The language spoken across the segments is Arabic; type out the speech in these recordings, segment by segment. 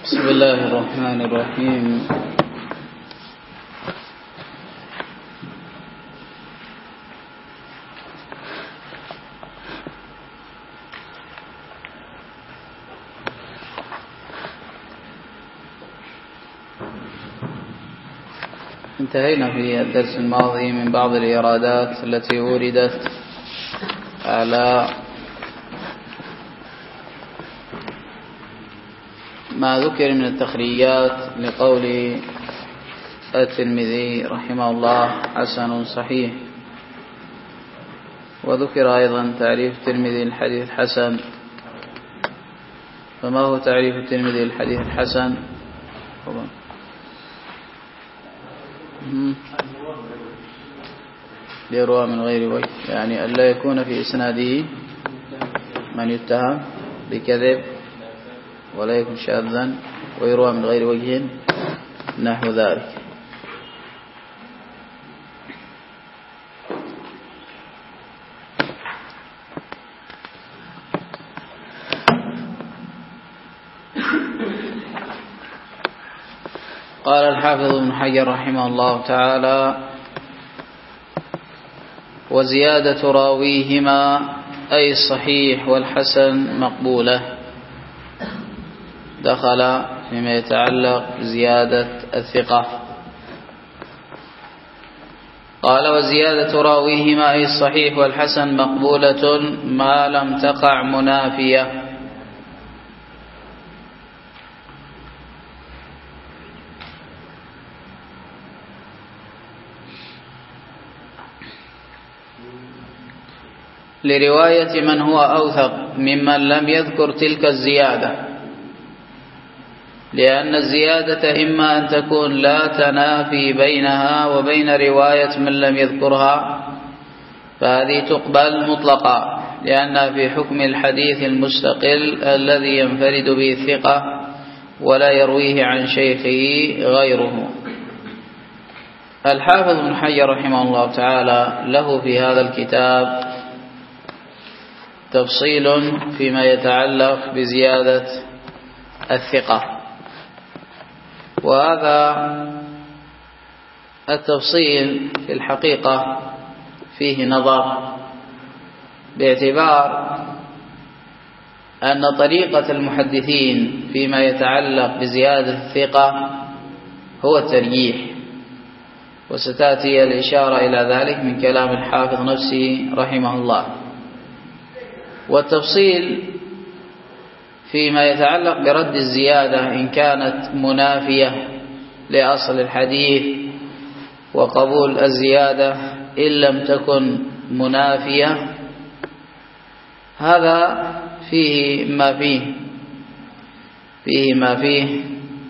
بسم الله الرحمن الرحيم. انتهينا في الدرس الماضي من بعض الإرادات التي وردت على ما ذكر من التخريجات لقول الترمذي رحمه الله حسن صحيح، وذكر أيضا تعريف الترمذي الحديث الحسن. فما هو تعريف الترمذي الحديث الحسن؟ يروى من غير وجه، يعني ألا يكون في إسناده من يتهم بكذب ولا يكون شاذا، ويروى من غير وجه نحو ذلك. قال الحافظ ابن حجر رحمه الله تعالى: وزيادة راويهما أي الصحيح والحسن مقبولة. دخل فيما يتعلق بزيادة الثقة. قال: وزيادة راويهما أي الصحيح والحسن مقبولة ما لم تقع منافية. لرواية من هو أوثق ممن لم يذكر تلك الزيادة، لأن الزيادة إما أن تكون لا تنافي بينها وبين رواية من لم يذكرها، فهذه تقبل مطلقا لأنها في حكم الحديث المستقل الذي ينفرد به الثقة ولا يرويه عن شيخه غيره. الحافظ ابن حجر رحمه الله تعالى له في هذا الكتاب تفصيل فيما يتعلق بزيادة الثقة، وهذا التفصيل في الحقيقة فيه نظر، باعتبار أن طريقة المحدثين فيما يتعلق بزيادة الثقة هو الترجيح، وستأتي الإشارة إلى ذلك من كلام الحافظ نفسه رحمه الله. والتفصيل فيما يتعلق برد الزيادة إن كانت منافية لأصل الحديث، وقبول الزيادة إن لم تكن منافية، هذا فيه ما فيه.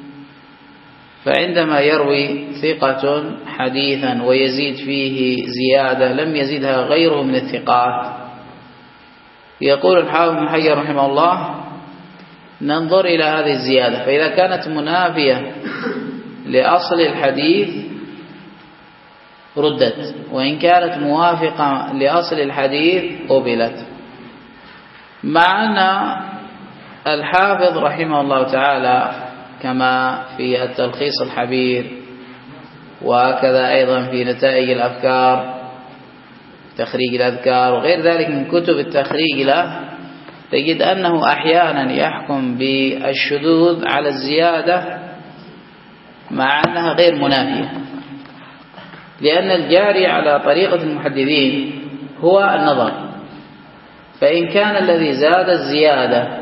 فعندما يروي ثقة حديثا ويزيد فيه زيادة لم يزيدها غيره من الثقات، يقول الحافظ ابن حجر رحمه الله: ننظر إلى هذه الزيادة، فإذا كانت منافية لأصل الحديث ردت، وإن كانت موافقة لأصل الحديث قبلت. مع أن الحافظ رحمه الله تعالى كما في التلخيص الحبير، وهكذا أيضا في نتائج الأفكار تخريج الأذكار وغير ذلك من كتب التخريج له، تجد أنه أحيانا يحكم بالشذوذ على الزيادة مع أنها غير منافية، لأن الجاري على طريقة المحدثين هو النظر. فإن كان الذي زاد الزيادة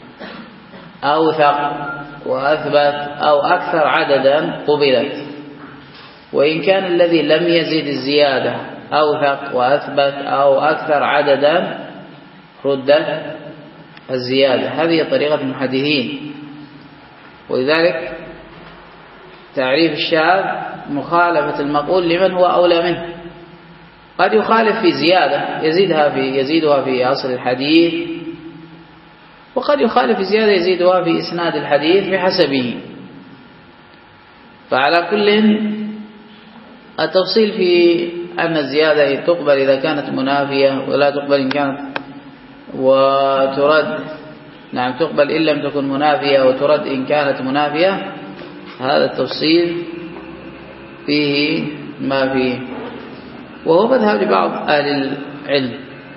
أوثق وأثبت أو أكثر عددا قبلت، وإن كان الذي لم يزيد الزيادة أوثق وأثبت أو أكثر عددا ردت الزيادة. هذه طريقة المحدثين. ولذلك تعريف الشاذ مخالفة المقول لمن هو أولى منه. قد يخالف في زيادة يزيدها في أصل الحديث، وقد يخالف في زيادة يزيدها في إسناد الحديث بحسبه. فعلى كل التفصيل في أن الزيادة تقبل إذا كانت منافية ولا تقبل إن كانت، وترد نعم تقبل إن لم تكن منافية وترد إن كانت منافية. هذا التفصيل فيه ما فيه، وهو مذهب لبعض أهل العلم،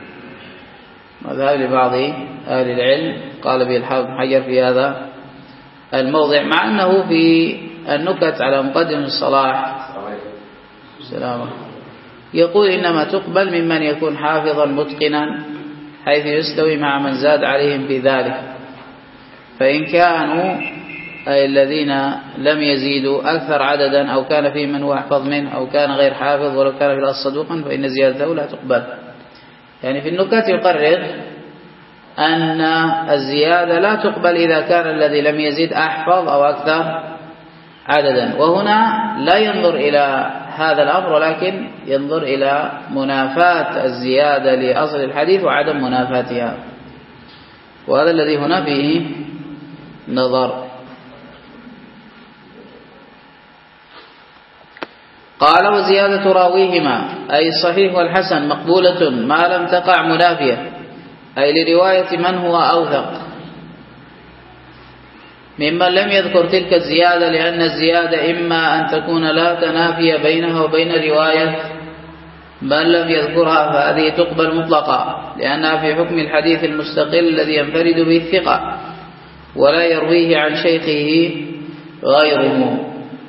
مذهب لبعض أهل العلم قال به الحافظ بن حجر في هذا الموضع، مع أنه في النكت على مقدم الصلاح سلامة يقول إنما تقبل ممن يكون حافظا متقنا حيث يستوي مع من زاد عليهم في ذلك، فإن كانوا أي الذين لم يزيدوا أكثر عددا أو كان فيه من هو أحفظ منه أو كان غير حافظ ولو كان في الأصل صدوقا فإن زيادته لا تقبل. يعني في النكت يقرر أن الزيادة لا تقبل إذا كان الذي لم يزيد أحفظ أو أكثر عددا، وهنا لا ينظر إلى هذا الأمر ولكن ينظر إلى منافاة الزيادة لأصل الحديث وعدم منافاتها، وهذا الذي هنا فيه نظر. قال وزيادة راويهما أي الصحيح والحسن مقبولة ما لم تقع منافية، أي لرواية من هو أوثق ممن لم يذكر تلك الزيادة، لأن الزيادة إما أن تكون لا تنافي بينها وبين رواية من لم يذكرها فهذه تقبل مطلقا لأنها في حكم الحديث المستقل الذي ينفرد به الثقة ولا يرويه عن شيخه غيره،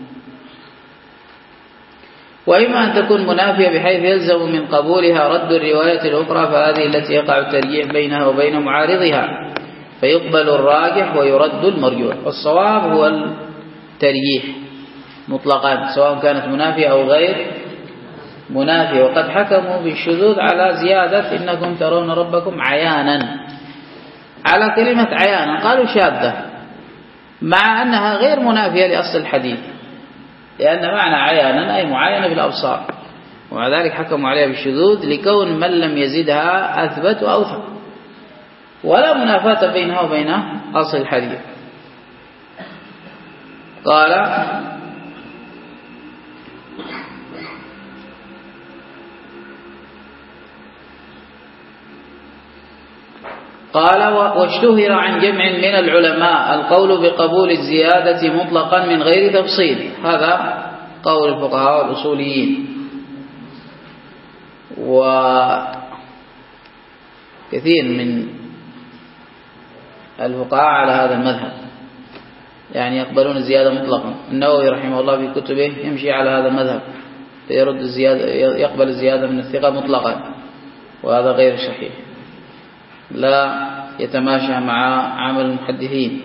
وإما أن تكون منافية بحيث يلزم من قبولها رد الرواية الأخرى فهذه التي يقع الترجيح بينها وبين معارضها فيقبل الراجح ويرد المرجوح، والصواب هو الترجيح مطلقا سواء كانت منافية أو غير منافية. وقد حكموا بالشذوذ على زيادة إنكم ترون ربكم عيانا، على كلمة عيانا قالوا شاذة مع أنها غير منافية لأصل الحديث، لأن معنى عيانا أي معاينة بالأبصار، ومع ذلك حكموا عليها بالشذوذ لكون من لم يزدها أثبت وأوثق، ولا منافاة بينها وبين أصل الحديث. قال واشتهر عن جمع من العلماء القول بقبول الزيادة مطلقا من غير تفصيل، هذا قول الفقهاء والأصوليين، وكثير من الفقهاء على هذا المذهب، يعني يقبلون الزيادة مطلقا. النووي رحمه الله في كتبه يمشي على هذا المذهب فيرد الزيادة، يقبل الزيادة من الثقة مطلقا، وهذا غير صحيح لا يتماشى مع عمل المحدثين.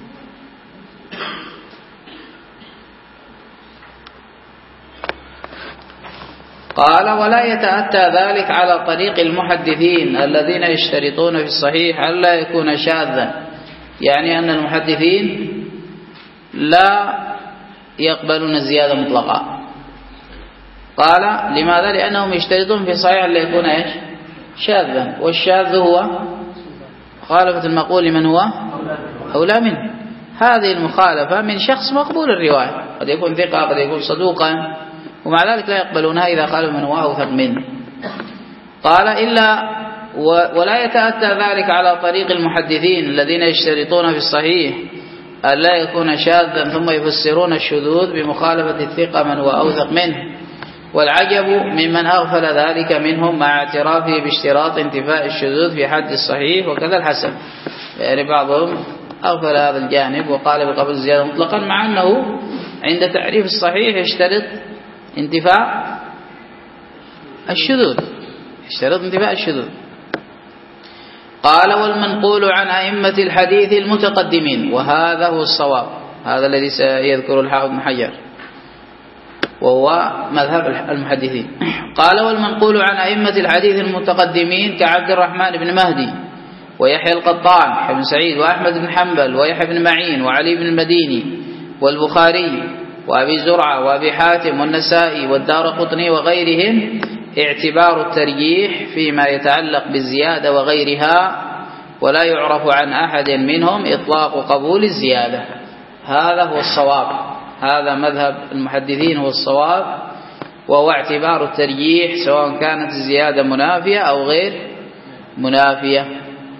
قال ولا يتأتى ذلك على طريق المحدثين الذين يشترطون في الصحيح ألا يكون شاذا، يعني أن المحدثين لا يقبلون الزيادة مطلقا. قال لماذا؟ لأنهم يشترطون في الصحيح ألا يكون إيش؟ شاذا، والشاذ هو مخالفة المقول لمن هو أولى منه. هذه المخالفة من شخص مقبول الرواية، قد يكون ثقة قد يكون صدوقا، ومع ذلك لا يقبلونها إذا قالوا من هو أوثق منه. قال إلا ولا يتأتى ذلك على طريق المحدثين الذين يشترطون في الصحيح ألا يكون شاذا ثم يفسرون الشذوذ بمخالفة الثقة من هو أوثق منه، والعجب ممن أغفل ذلك منهم مع اعترافه باشتراط انتفاء الشذوذ في حد الصحيح وكذا الحسن. يعني بعضهم أغفل هذا الجانب وقال بقبل الزيادة مطلقا، مع أنه عند تعريف الصحيح يشترط انتفاء الشذوذ، يشترط انتفاء الشذوذ. قال والمنقول عن أئمة الحديث المتقدمين، وهذا هو الصواب، هذا الذي سيذكر الحافظ بن حجر وهو مذهب المحدثين. قال والمنقول عن أئمة الحديث المتقدمين كعبد الرحمن بن مهدي ويحيى القطان بن سعيد وأحمد بن حنبل ويحيى بن معين وعلي بن المديني والبخاري وأبي زرعة وأبي حاتم والنسائي والدارقطني وغيرهم اعتبار الترجيح فيما يتعلق بالزيادة وغيرها، ولا يعرف عن أحد منهم إطلاق قبول الزيادة. هذا هو الصواب، هذا مذهب المحدثين هو الصواب، وهو اعتبار الترجيح سواء كانت الزيادة منافية أو غير منافية.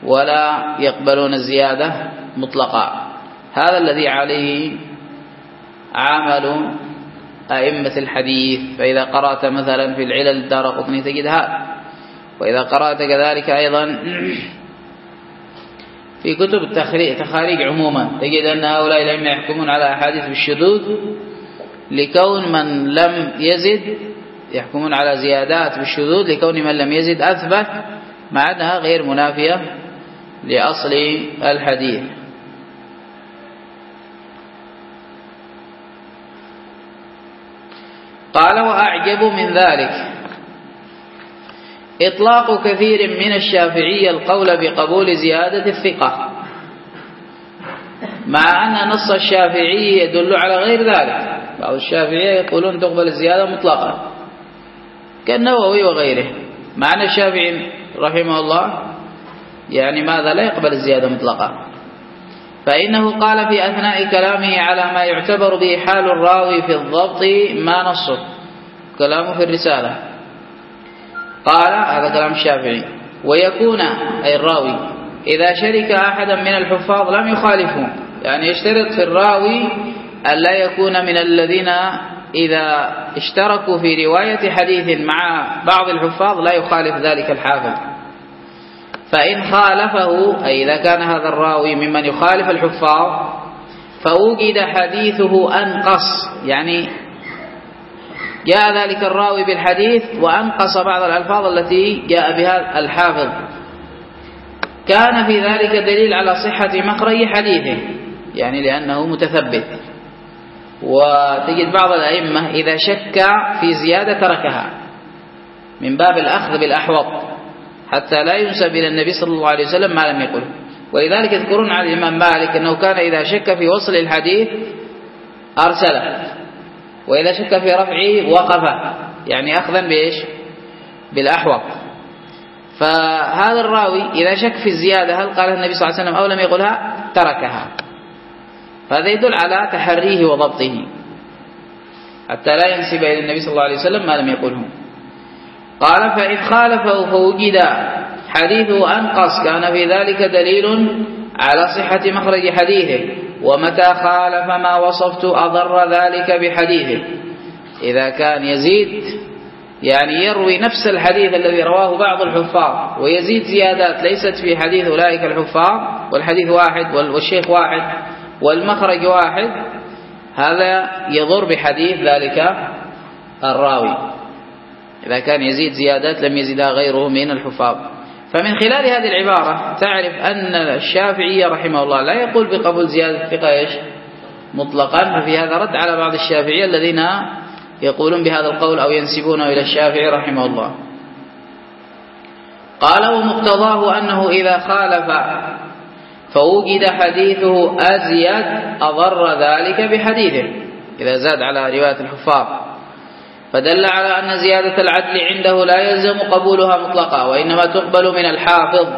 ولا يقبلون الزيادة مطلقا. هذا الذي عليه عمل أئمة الحديث. فإذا قرأت مثلا في العلل الدارقطني تجد هذا، وإذا قرأت كذلك أيضا في كتب التخاريج عموما تجد أن هؤلاء الأئمة يحكمون على أحاديث بالشذوذ لكون من لم يزد، يحكمون على زيادات بالشذوذ لكون من لم يزد أثبت، مع أنها غير منافية لأصل الحديث. قال: وأعجب من ذلك إطلاق كثير من الشافعية القول بقبول زيادة الثقة، مع أن نص الشافعي يدل على غير ذلك. بعض الشافعية يقولون تقبل الزيادة مطلقا كالنووي وغيره، مع أن الشافعي رحمه الله يعني ماذا لا يقبل الزيادة مطلقا، فإنه قال في أثناء كلامه على ما يعتبر به حال الراوي في الضبط ما نصه، كلامه في الرسالة، قال هذا كلام الشافعي: ويكون أي الراوي إذا شرك أحدا من الحفاظ لم يخالفه، يعني يشترط في الراوي أن لا يكون من الذين إذا اشتركوا في رواية حديث مع بعض الحفاظ لا يخالف ذلك الحافظ، فإن خالفه أي إذا كان هذا الراوي ممن يخالف الحفاظ فوجد حديثه أنقص، يعني جاء ذلك الراوي بالحديث وأنقص بعض الألفاظ التي جاء بها الحافظ، كان في ذلك دليل على صحة مخرج حديثه، يعني لأنه متثبت. وتجد بعض الأئمة إذا شك في زيادة تركها من باب الأخذ بالأحوط حتى لا ينسب إلى النبي صلى الله عليه وسلم ما لم يقله. ولذلك يذكرون عن الإمام مالك أنه كان إذا شك في وصل الحديث أرسله، وإذا شك في رفعه وقفه، يعني أخذا بإيش؟ بالأحوط. فهذا الراوي إذا شك في الزيادة هل قالها النبي صلى الله عليه وسلم أو لم يقلها تركها، فهذا يدل على تحريه وضبطه حتى لا ينسب إلى النبي صلى الله عليه وسلم ما لم يقله. قال: فإن خالفه فوجد حديثه أنقص كان في ذلك دليل على صحة مخرج حديثه، ومتى خالف ما وصفت أضر ذلك بحديثه. إذا كان يزيد يعني يروي نفس الحديث الذي رواه بعض الحفاظ ويزيد زيادات ليست في حديث أولئك الحفاظ، والحديث واحد والشيخ واحد والمخرج واحد، هذا يضر بحديث ذلك الراوي إذا كان يزيد زيادات لم يزدها غيره من الحفاظ. فمن خلال هذه العبارة تعرف أن الشافعي رحمه الله لا يقول بقبول زيادة الثقة إيش؟ مطلقا. ففي هذا رد على بعض الشافعية الذين يقولون بهذا القول أو ينسبونه إلى الشافعي رحمه الله. قال: ومقتضاه أنه إذا خالف فوجد حديثه أزيد أضر ذلك بحديثه، إذا زاد على رواية الحفاظ، فدل على أن زيادة العدل عنده لا يلزم قبولها مطلقا، وإنما تقبل من الحافظ،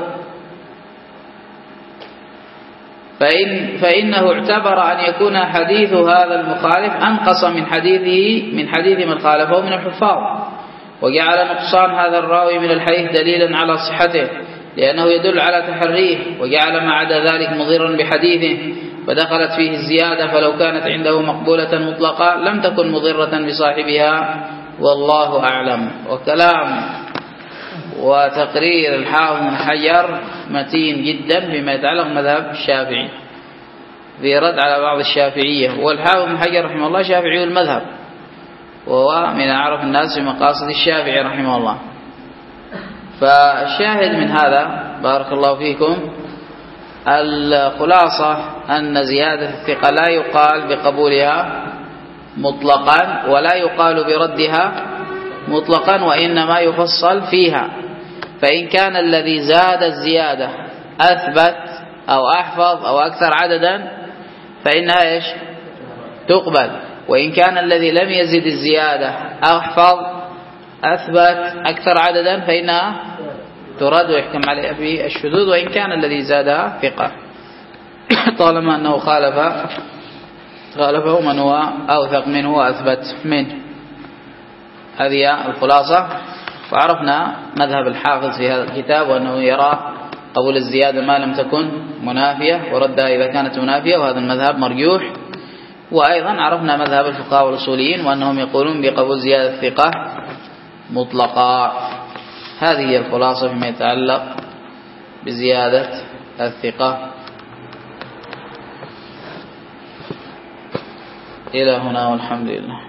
فإنه اعتبر أن يكون حديث هذا المخالف أنقص من حديث من خالفه من الحفاظ، وجعل نقصان هذا الراوي من الحديث دليلا على صحته لأنه يدل على تحريه، وجعل ما عدا ذلك مضرا بحديثه فدخلت فيه الزيادة، فلو كانت عنده مقبولة مطلقة لم تكن مضرة بصاحبها، والله أعلم. وكلام وتقرير الحافظ بن حجر متين جدا بما يتعلق مذهب الشافعي في رد على بعض الشافعية. والحافظ بن حجر رحمه الله شافعي المذهب، وهو من أعرف الناس بمقاصد الشافعي رحمه الله. فالشاهد من هذا بارك الله فيكم الخلاصة أن زيادة الثقة لا يقال بقبولها مطلقا ولا يقال بردها مطلقا، وإنما يفصل فيها. فإن كان الذي زاد الزيادة أثبت أو أحفظ أو أكثر عددا فإنها إيش؟ تقبل. وإن كان الذي لم يزد الزيادة أحفظ أثبت أكثر عددا فإنها ترد ويحكم عليها بالشذوذ، وإن كان الذي زادها ثقة طالما أنه خالفه من هو أوثق منه وأثبت منه. هذه الخلاصة. وعرفنا مذهب الحافظ في هذا الكتاب وأنه يرى قبول الزيادة ما لم تكن منافية، وردها إذا كانت منافية، وهذا المذهب مرجوح. وأيضا عرفنا مذهب الفقهاء والأصوليين وأنهم يقولون بقبول زيادة الثقة مطلقا. هذه هي الخلاصة فيما يتعلق بزيادة الثقة. إلى هنا والحمد لله.